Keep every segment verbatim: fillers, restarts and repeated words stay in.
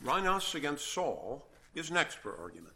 Reynos against Saul is next for argument.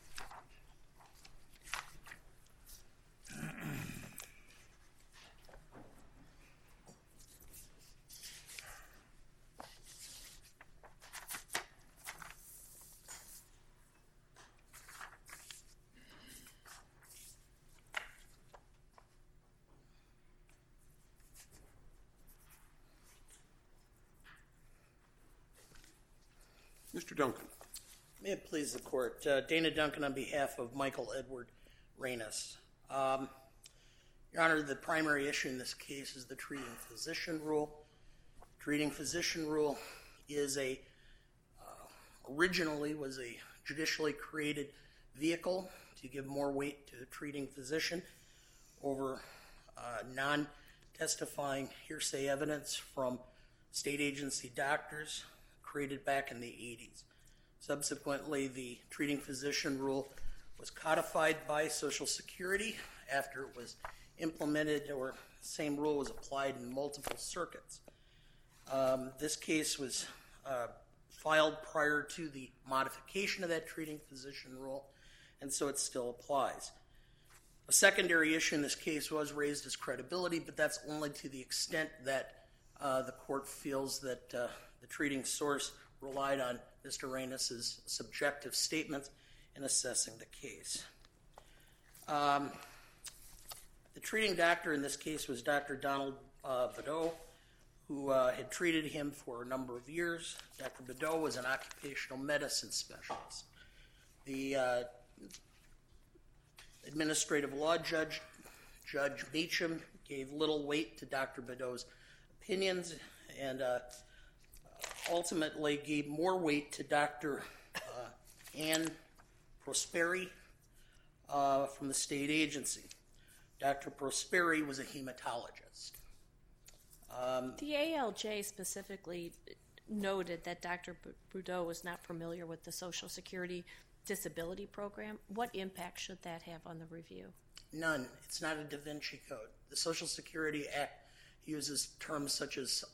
Mister Duncan. May it please the court. Uh, Dana Duncan on behalf of Michael Edward Reynos. Um, Your Honor, the primary issue in this case is the treating physician rule. Treating physician rule is a, uh, originally was a judicially created vehicle to give more weight to the treating physician over uh, non-testifying hearsay evidence from state agency doctors created back in the eighties. Subsequently, the treating physician rule was codified by Social Security after it was implemented, or the same rule was applied in multiple circuits. Um, this case was uh, filed prior to the modification of that treating physician rule, and so it still applies. A secondary issue in this case was raised as credibility, but that's only to the extent that uh, the court feels that uh, the treating source relied on Mister Reynos' subjective statements in assessing the case. Um, the treating doctor in this case was Doctor Donald uh, Bedeau, who uh, had treated him for a number of years. Doctor Bedeau was an occupational medicine specialist. The uh, administrative law judge, Judge Beecham, gave little weight to Doctor Bedeau's opinions and uh, ultimately gave more weight to Doctor Uh, Ann Prosperi uh, from the state agency. Doctor Prosperi was a hematologist. Um, the A L J specifically noted that Doctor Bedeau was not familiar with the Social Security disability program. What impact should that have on the review? None. It's not a Da Vinci Code. The Social Security Act uses terms such as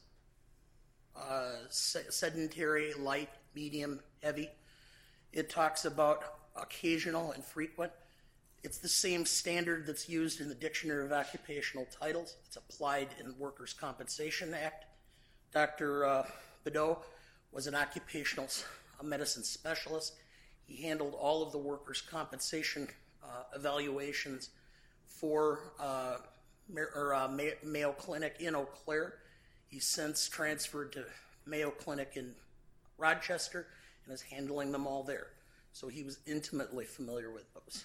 uh, sedentary, light, medium, heavy. It talks about occasional and frequent. It's the same standard that's used in the Dictionary of Occupational Titles. It's applied in the Workers' Compensation Act. Doctor Uh, Bedeau was an occupational medicine specialist. He handled all of the workers' compensation uh, evaluations for uh, or, uh, Mayo Clinic in Eau Claire. He's since transferred to Mayo Clinic in Rochester and is handling them all there. So he was intimately familiar with those.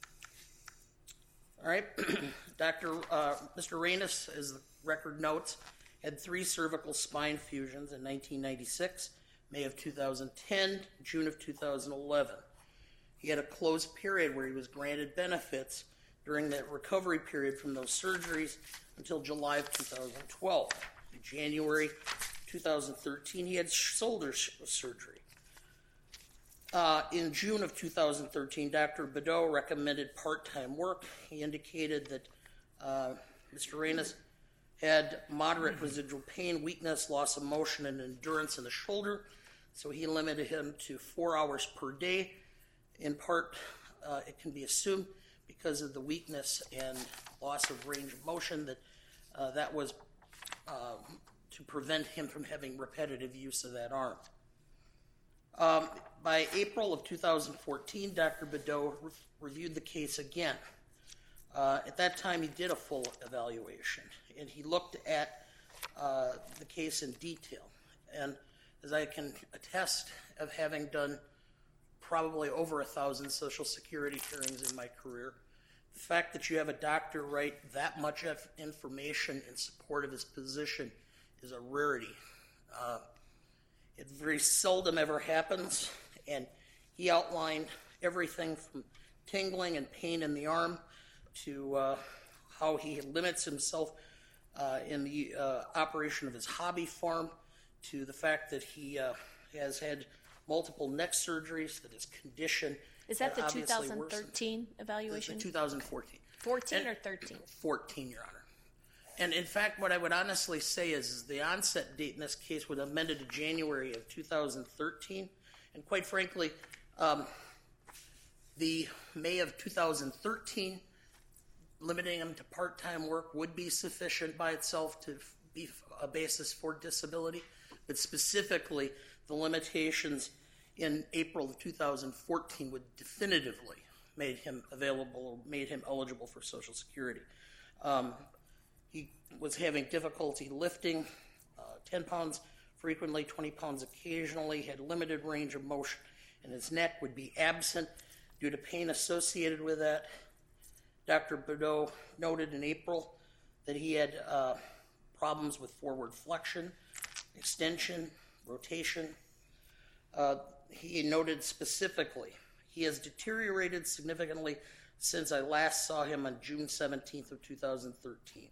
All right, Doctor Uh, Mister Reynos, as the record notes, had three cervical spine fusions in nineteen ninety-six, May of two thousand ten, June of two thousand eleven. He had a closed period where he was granted benefits during that recovery period from those surgeries until July of two thousand twelve. In January two thousand thirteen, he had shoulder surgery. Uh, in June of two thousand thirteen, Doctor Bedeau recommended part-time work. He indicated that uh, Mister Reynos had moderate residual pain, weakness, loss of motion, and endurance in the shoulder, so he limited him to four hours per day. In part, uh, it can be assumed because of the weakness and loss of range of motion that uh, that was uh, to prevent him from having repetitive use of that arm. Um, by April of two thousand fourteen, Doctor Bedeau re- reviewed the case again. Uh, at that time, he did a full evaluation, and he looked at uh, the case in detail. And as I can attest of having done probably over a thousand Social Security hearings in my career, the fact that you have a doctor write that much of information in support of his position is a rarity. Uh, it very seldom ever happens, and he outlined everything from tingling and pain in the arm to uh, how he limits himself uh, in the uh, operation of his hobby farm, to the fact that he uh, has had multiple neck surgeries, that his condition is that the two thousand thirteen worsened. Evaluation? The, the two thousand fourteen. fourteen and, or thirteen? fourteen, Your Honor. And in fact, what I would honestly say is, is the onset date in this case was amended to January of two thousand thirteen. And quite frankly, um, the May of two thousand thirteen, limiting him to part-time work would be sufficient by itself to be a basis for disability. But specifically, the limitations in April of two thousand fourteen would definitively made him available, made him eligible for Social Security. Um, he was having difficulty lifting, uh, ten pounds frequently, twenty pounds occasionally, had limited range of motion, and his neck would be absent due to pain associated with that. Doctor Boudreau noted in April that he had uh, problems with forward flexion, extension, rotation. Uh, he noted specifically, he has deteriorated significantly since I last saw him on June seventeenth of two thousand thirteen.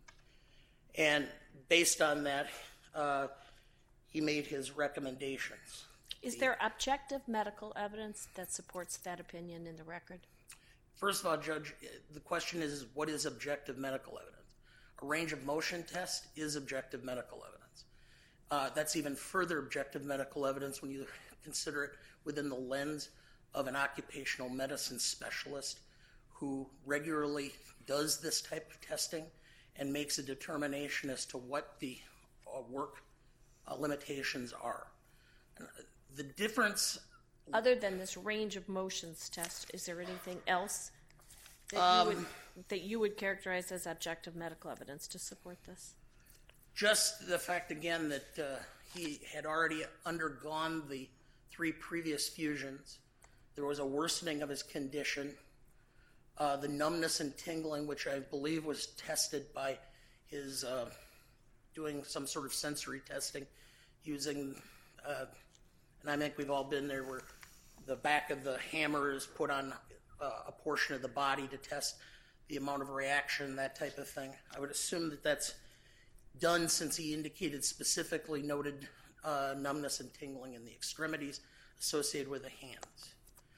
And based on that, uh, he made his recommendations. Is there objective medical evidence that supports that opinion in the record? First of all, Judge, the question is, what is objective medical evidence? A range of motion test is objective medical evidence. Uh, that's even further objective medical evidence when you consider it within the lens of an occupational medicine specialist who regularly does this type of testing and makes a determination as to what the uh, work uh, limitations are. Uh, the difference... Other than this range of motions test, is there anything else that, um, you, would, that you would characterize as objective medical evidence to support this? Just the fact, again, that uh, he had already undergone the three previous fusions. There was a worsening of his condition. Uh, the numbness and tingling, which I believe was tested by his uh, doing some sort of sensory testing using, uh, and I think we've all been there, where the back of the hammer is put on uh, a portion of the body to test the amount of reaction, that type of thing. I would assume that that's done since he indicated specifically noted uh, numbness and tingling in the extremities associated with the hands.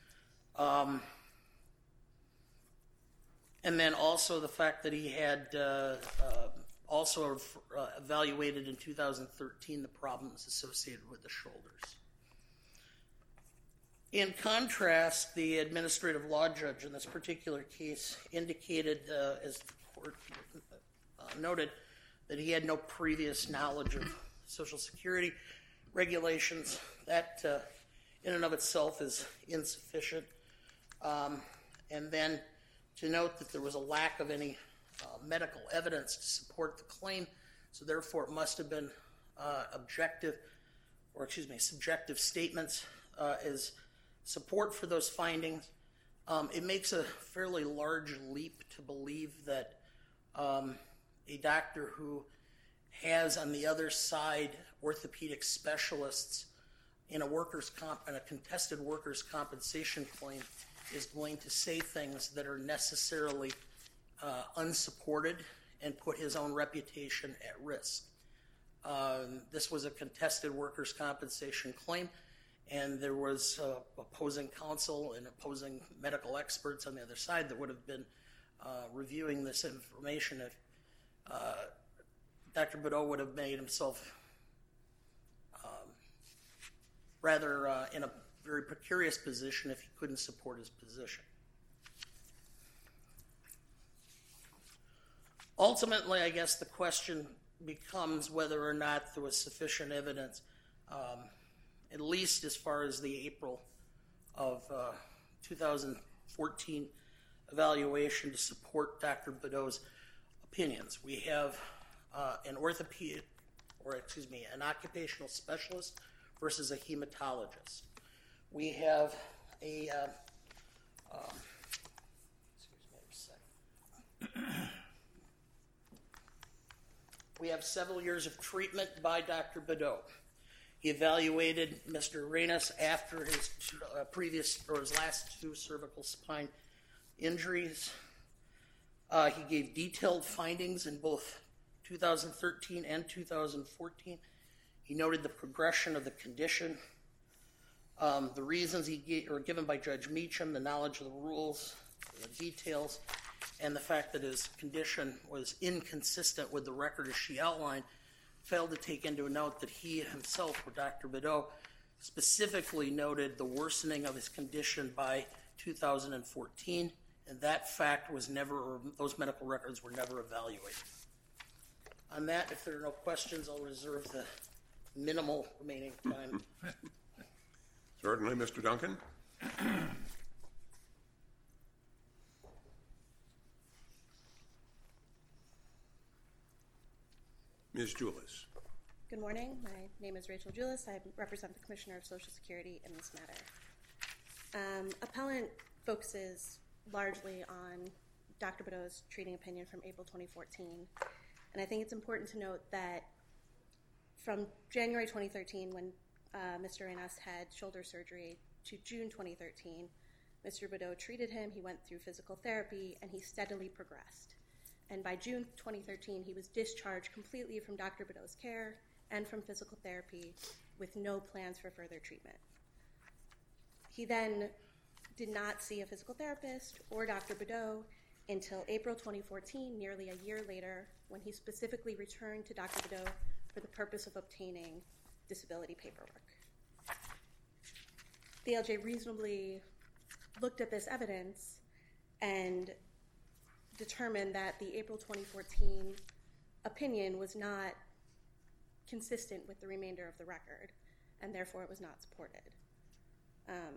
Um, and then also the fact that he had uh, uh, also uh, evaluated in two thousand thirteen the problems associated with the shoulders. In contrast, the administrative law judge in this particular case indicated, uh, as the court uh, noted, that he had no previous knowledge of Social Security regulations. That uh, in and of itself is insufficient. Um, and then to note that there was a lack of any uh, medical evidence to support the claim, so therefore it must have been uh, objective, or excuse me, subjective statements uh, as support for those findings. Um, it makes a fairly large leap to believe that um, a doctor who has on the other side orthopedic specialists in a workers' comp in a contested workers' compensation claim is going to say things that are necessarily uh, unsupported and put his own reputation at risk. Um, this was a contested workers' compensation claim, and there was uh, opposing counsel and opposing medical experts on the other side that would have been uh, reviewing this information if uh, Doctor Boudreau would have made himself um, rather uh, in a very precarious position if he couldn't support his position. Ultimately, I guess the question becomes whether or not there was sufficient evidence, um, at least as far as the April of uh, two thousand fourteen evaluation, to support Doctor Boudreau's opinions. We have uh, an orthopedic, or excuse me, an occupational specialist versus a hematologist. We have a, uh, um, excuse me a second. We have several years of treatment by Doctor Boudreau. He evaluated Mister Reynes after his uh, previous, or his last two cervical spine injuries. Uh, he gave detailed findings in both two thousand thirteen and two thousand fourteen. He noted the progression of the condition, um, the reasons he gave, were given by Judge Meacham, the knowledge of the rules, the details, and the fact that his condition was inconsistent with the record as she outlined, failed to take into note that he himself, or Doctor Bideau, specifically noted the worsening of his condition by two thousand fourteen, and that fact was never, or those medical records were never evaluated. On that, if there are no questions, I'll reserve the minimal remaining time. Certainly, Mister Duncan. Miz Julis. Good morning. My name is Rachel Julis. I represent the Commissioner of Social Security in this matter. Um, appellant focuses largely on Doctor Bideau's treating opinion from April twenty fourteen, and I think it's important to note that from January twenty thirteen, when uh, Mister Reynas had shoulder surgery, to June twenty thirteen, Mister Bideau treated him, he went through physical therapy, and he steadily progressed. And by June twenty thirteen, he was discharged completely from Doctor Bideau's care and from physical therapy with no plans for further treatment. He then did not see a physical therapist or Doctor Bideau until April twenty fourteen, nearly a year later, when he specifically returned to Doctor Bideau for the purpose of obtaining disability paperwork. The A L J reasonably looked at this evidence and determined that the April twenty fourteen opinion was not consistent with the remainder of the record, and therefore it was not supported. Um,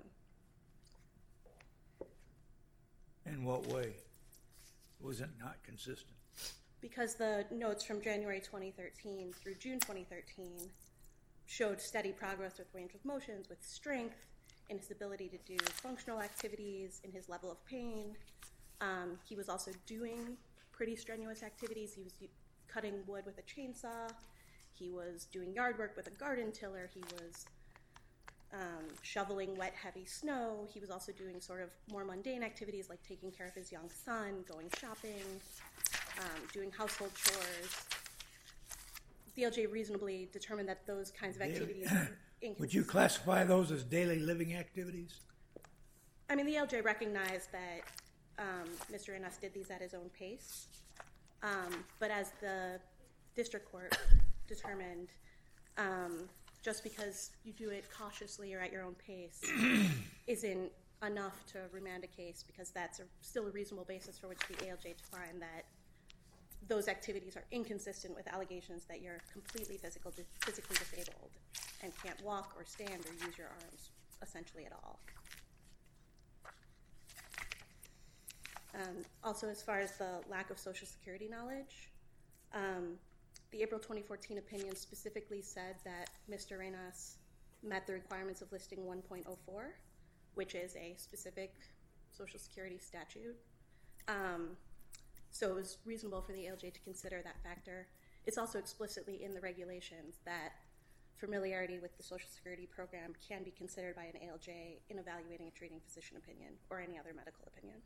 In what way was it not consistent? because the notes from January twenty thirteen through June twenty thirteen showed steady progress with range of motions, with strength, in his ability to do functional activities, in his level of pain. Um, he was also doing pretty strenuous activities. He was cutting wood with a chainsaw. He was doing yard work with a garden tiller. He was um, shoveling wet, heavy snow. He was also doing sort of more mundane activities like taking care of his young son, going shopping, um, doing household chores. The A L J reasonably determined that those kinds of activities were inconsistent. Would you classify those as daily living activities? I mean, the A L J recognized that um, Mister Reynas did these at his own pace, um, but as the district court determined, um, just because you do it cautiously or at your own pace isn't enough to remand a case, because that's a, still a reasonable basis for which the A L J to find that those activities are inconsistent with allegations that you're completely physical, physically disabled and can't walk or stand or use your arms essentially at all. Um, also, as far as the lack of Social Security knowledge, um, the April twenty fourteen opinion specifically said that Mister Reynas met the requirements of listing one point oh four, which is a specific Social Security statute. Um, so it was reasonable for the A L J to consider that factor. It's also explicitly in the regulations that familiarity with the Social Security program can be considered by an A L J in evaluating a treating physician opinion or any other medical opinion.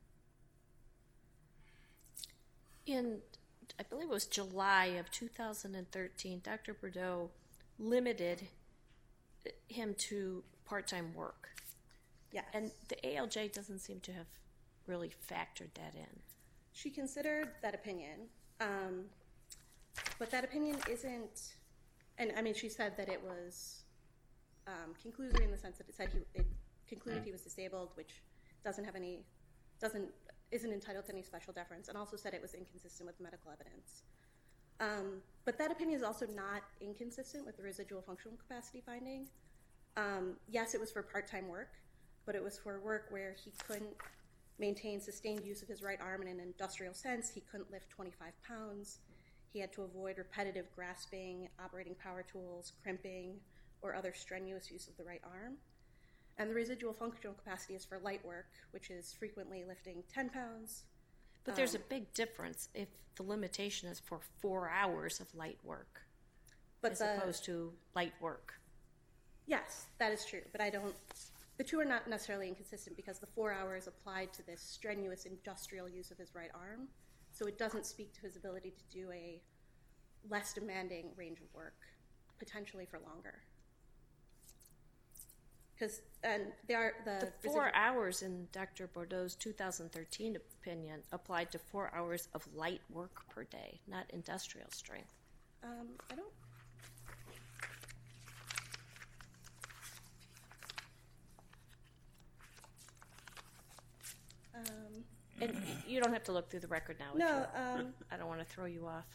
In, I believe it was July of two thousand thirteen, Doctor Bideau limited him to part-time work. Yes. And the A L J doesn't seem to have really factored that in. She considered that opinion, um, but that opinion isn't, and I mean, she said that it was um, conclusory in the sense that it said he it concluded he was disabled, which doesn't have any, doesn't, isn't entitled to any special deference, and also said it was inconsistent with medical evidence. Um, but that opinion is also not inconsistent with the residual functional capacity finding. Um, yes, it was for part-time work, but it was for work where he couldn't maintain sustained use of his right arm in an industrial sense. He couldn't lift twenty-five pounds. He had to avoid repetitive grasping, operating power tools, crimping, or other strenuous use of the right arm. And the residual functional capacity is for light work, which is frequently lifting ten pounds. But there's um, a big difference if the limitation is for four hours of light work but as the, opposed to light work. Yes, that is true, but I don't, the two are not necessarily inconsistent because the four hours applied to this strenuous industrial use of his right arm, so it doesn't speak to his ability to do a less demanding range of work, potentially for longer. because and they are the, The four residual- hours in Doctor Bordeaux's two thousand thirteen opinion applied to four hours of light work per day, not industrial strength. Um, I don't. Um, And y- you don't have to look through the record now. if no, you- um, I don't want to throw you off.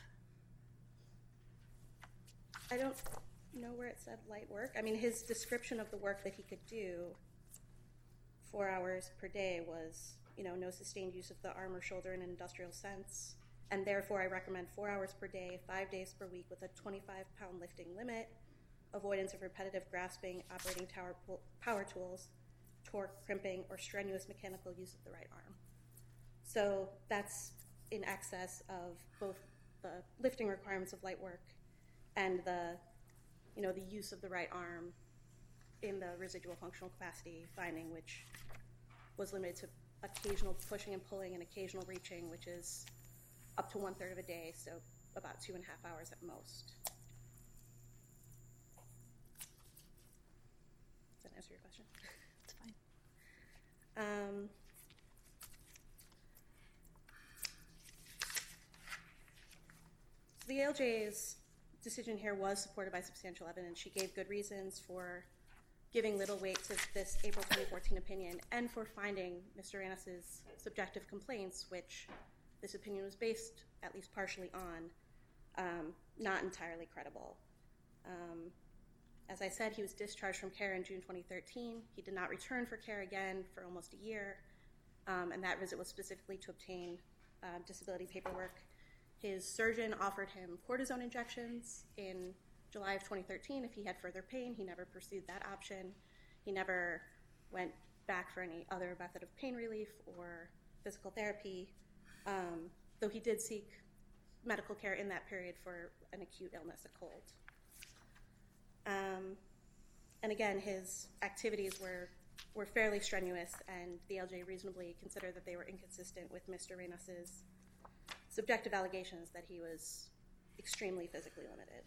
I don't know where it said light work. I mean, his description of the work that he could do four hours per day was, you know, no sustained use of the arm or shoulder in an industrial sense, and therefore I recommend four hours per day, five days per week with a twenty-five pound lifting limit, avoidance of repetitive grasping, operating tower pool, power tools, torque, crimping, or strenuous mechanical use of the right arm. So that's in excess of both the lifting requirements of light work and the, you know, the use of the right arm in the residual functional capacity finding, which was limited to occasional pushing and pulling and occasional reaching, which is up to one third of a day, so about two and a half hours at most. Does that answer your question? It's fine. Um, so the A L J's decision here was supported by substantial evidence. She gave good reasons for giving little weight to this April twenty fourteen opinion and for finding Mister Rannis's subjective complaints, which this opinion was based at least partially on, um, not entirely credible. Um, as I said, he was discharged from care in June twenty thirteen. He did not return for care again for almost a year, um, and that visit was specifically to obtain uh, disability paperwork. His surgeon offered him cortisone injections in July of twenty thirteen if he had further pain. He never pursued that option. He never went back for any other method of pain relief or physical therapy, um, though he did seek medical care in that period for an acute illness, a cold. Um, and again, his activities were, were fairly strenuous, and the L J reasonably considered that they were inconsistent with Mister Rannis's subjective allegations that he was extremely physically limited.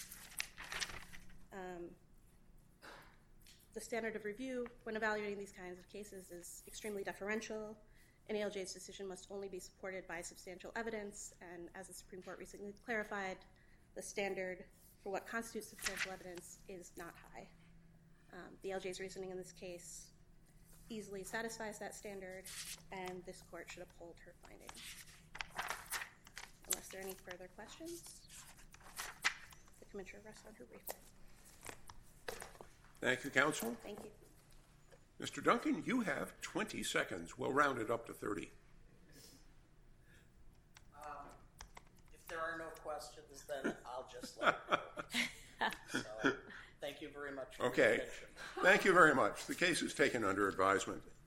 Um, the standard of review when evaluating these kinds of cases is extremely deferential. An A L J's decision must only be supported by substantial evidence, and as the Supreme Court recently clarified, the standard for what constitutes substantial evidence is not high. Um, the L J's reasoning in this case easily satisfies that standard, and this court should uphold her finding. Unless there are any further questions, the Commissioner rests on her brief. Thank you, counsel. Thank you. Mister Duncan, you have twenty seconds. We'll round it up to thirty. Um, if there are no questions, then I'll just let it go. So, thank you very much for your Okay. attention. Thank you very much. The case is taken under advisement.